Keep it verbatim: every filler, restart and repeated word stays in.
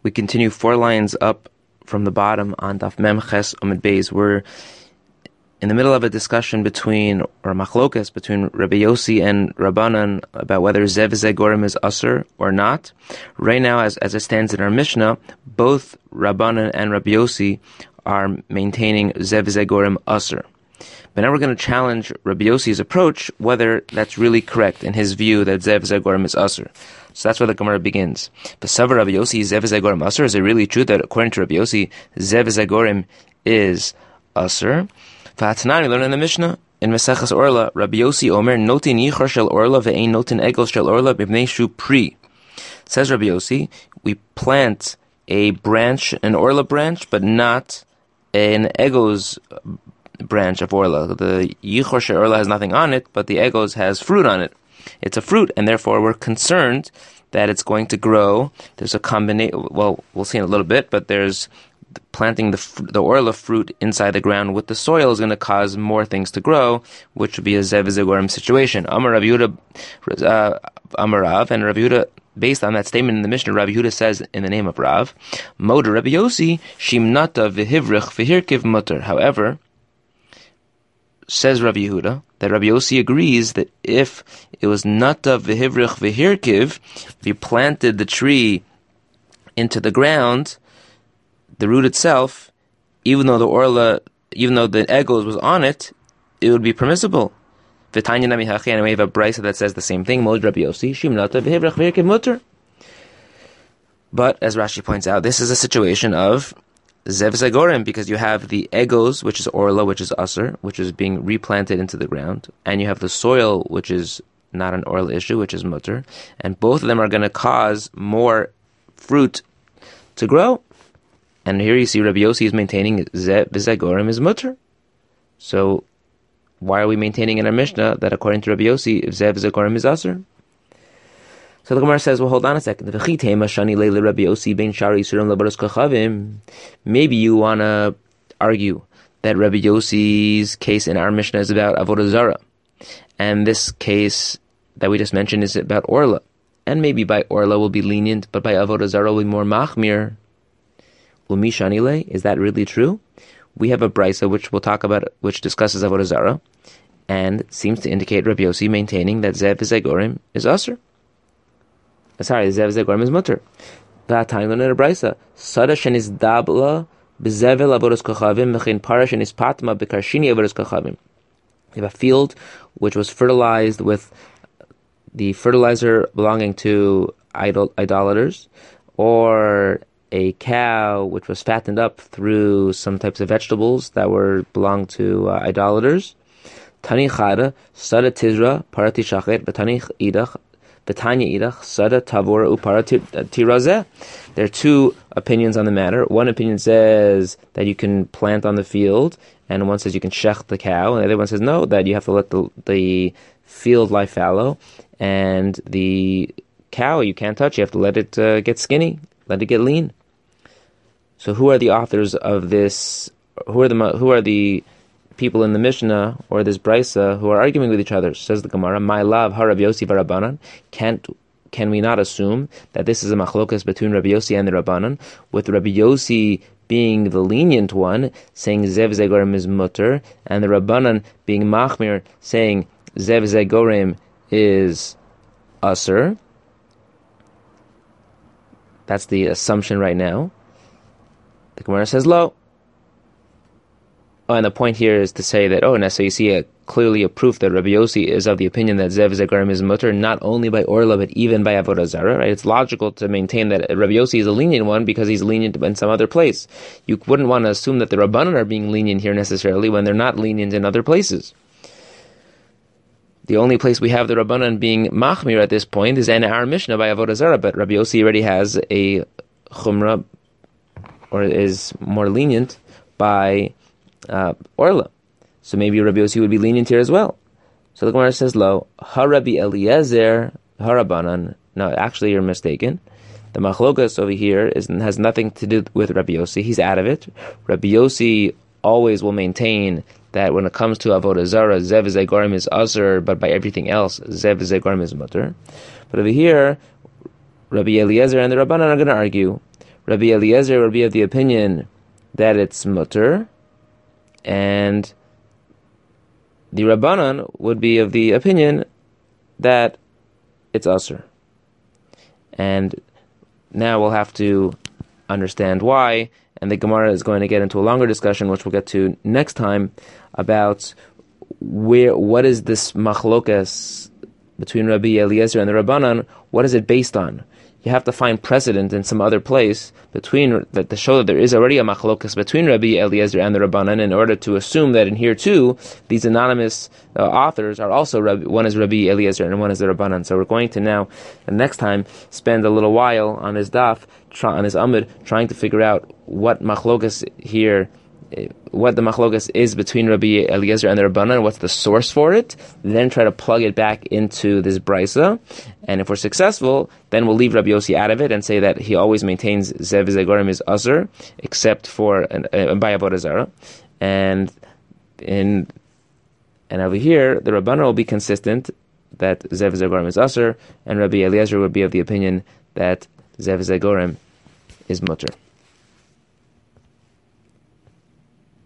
We continue four lines up from the bottom on Daf Mem Ches Amud Beis. We're in the middle of a discussion between, or machlokas, between Rabbi Yossi and Rabbanan about whether Zev Zegorim is Asur or not. Right now, as, as it stands in our Mishnah, both Rabbanan and Rabbi Yossi are maintaining Zev Zegorim Asur. But now we're going to challenge Rabbi Yossi's approach, whether that's really correct in his view that Zev Zegorim is Asur. So that's where the Gemara begins. B'savar Rabbi Yossi, Zev Zegorim Asur. Is it really true that according to Rabbi Yossi, Zev Zegorim is Asur? V'hatnan, we learn in the Mishnah, in Maseches Orla, Rabbi Yossi Omer, Notin Yichar Shel Orla ve'ein Notin Egel Shel Orla b'bnei Shu Pri. Says Rabbi Yossi, we plant a branch, an Orla branch, but not an Egos branch of Orla. The Yichar Shel Orla has nothing on it, but the Egos has fruit on it. It's a fruit, and therefore we're concerned that it's going to grow. There's a combination, well, we'll see in a little bit, but there's planting the the Orla fruit inside the ground with the soil is going to cause more things to grow, which would be a Zev Zegorim situation. Amar Rav Yehuda, uh, Amar Rav, and Rav Yehuda, based on that statement in the Mishnah, Rav Yehuda says in the name of Rav, Moda Rabbi Yossi, Shimnata v'hivrich v'hirkiv mutter. However, says Rav Yehuda, that Rabbi Yossi agrees that if it was nata v'hivrich v'hirkiv, if you planted the tree into the ground, the root itself, even though the orla, even though the egos was on it, it would be permissible. V'tanya nami hachi, and we have a brisa that says the same thing. Mod Rabbi Yossi, shim nata v'hivrich v'hirkiv mutter. But as Rashi points out, this is a situation of Zev Zegorim, because you have the egos, which is Orla, which is Asur, which is being replanted into the ground, and you have the soil, which is not an Orla issue, which is Mutter, and both of them are going to cause more fruit to grow. And here you see Rabbi Yossi is maintaining Zev Zegorim is Mutter. So why are we maintaining in our Mishnah that according to Rabbi Yossi, Zev Zegorim is Asur? So the Gemara says, well, hold on a second. Maybe you want to argue that Rabbi Yossi's case in our Mishnah is about Avodah Zarah, and this case that we just mentioned is about Orla. And maybe by Orla will be lenient, but by Avodah Zarah will be more machmir. Umi Shanile, is that really true? We have a brisa which we'll talk about, which discusses Avodah Zarah, and seems to indicate Rabbi Yossi maintaining that Zev Zegorim is Asur. Sorry, Zev Zegorim is Mutter. That time in a brisa, Sada shenis dabla bezevel avodas kochavim mechin para shenis patma bekarshini avodas kochavim. You have a field which was fertilized with the fertilizer belonging to idol idolaters, or a cow which was fattened up through some types of vegetables that were belonged to uh, idolaters. Tani chada sada tizra parati shachet betani idach. There are two opinions on the matter. One opinion says that you can plant on the field, and one says you can shech the cow, and the other one says no, that you have to let the, the field lie fallow, and the cow you can't touch, you have to let it uh, get skinny, let it get lean. So who are the authors of this, who are the who are the people in the Mishnah or this brisa who are arguing with each other? Says the Gemara, my love, ha Rabbi Yossi v'Rabbanan. Can't can we not assume that this is a machlokas between Rabbi Yossi and the Rabbanan, with Rabbi Yossi being the lenient one, saying Zev Zegorim is mutter, and the Rabbanan being machmir, saying Zev Zegorim is asur? That's the assumption right now. The Gemara says lo. Oh, and the point here is to say that, oh, and so you see a, clearly a proof that Rabbi Yossi is of the opinion that Zev Zegorim is mutter, not only by Orla, but even by Avodah Zarah, right? It's logical to maintain that Rabbi Yossi is a lenient one because he's lenient in some other place. You wouldn't want to assume that the Rabbanan are being lenient here necessarily when they're not lenient in other places. The only place we have the Rabbanan being machmir at this point is in our Mishnah by Avodah Zarah, but Rabbi Yossi already has a chumrah, or is more lenient by Uh, Orla. So maybe Rabbi Yossi would be lenient here as well. So the Gemara says, lo, ha Rabbi Eliezer, ha Rabbanan. No, actually you're mistaken. The machlokas over here is, has nothing to do with Rabbi Yossi. He's out of it. Rabbi Yossi always will maintain that when it comes to Avodah Zarah, Zev Zegorim is Asur, but by everything else, Zev Zegorim is Mutter. But over here, Rabbi Eliezer and the Rabbanan are going to argue. Rabbi Eliezer would be of the opinion that it's mutter, and the Rabbanan would be of the opinion that it's usur. And now we'll have to understand why, and the Gemara is going to get into a longer discussion, which we'll get to next time, about where what is this machlokas between Rabbi Eliezer and the Rabbanan, what is it based on? You have to find precedent in some other place between that to show that there is already a machlokas between Rabbi Eliezer and the Rabbanan, in order to assume that in here too, these anonymous uh, authors are also Rabbi, one is Rabbi Eliezer and one is the Rabbanan. So we're going to now, the next time, spend a little while on his daf, try, on his amud, trying to figure out what machlokas here, what the machlokas is between Rabbi Eliezer and the Rabbanan, what's the source for it, then try to plug it back into this brisa, and if we're successful, then we'll leave Rabbi Yossi out of it and say that he always maintains Zev Zegorim is usur, except for an, uh, by Avodah Zarah, and in and over here the Rabbanan will be consistent that Zev Zegorim is usur, and Rabbi Eliezer would be of the opinion that Zev Zegorim is mutter.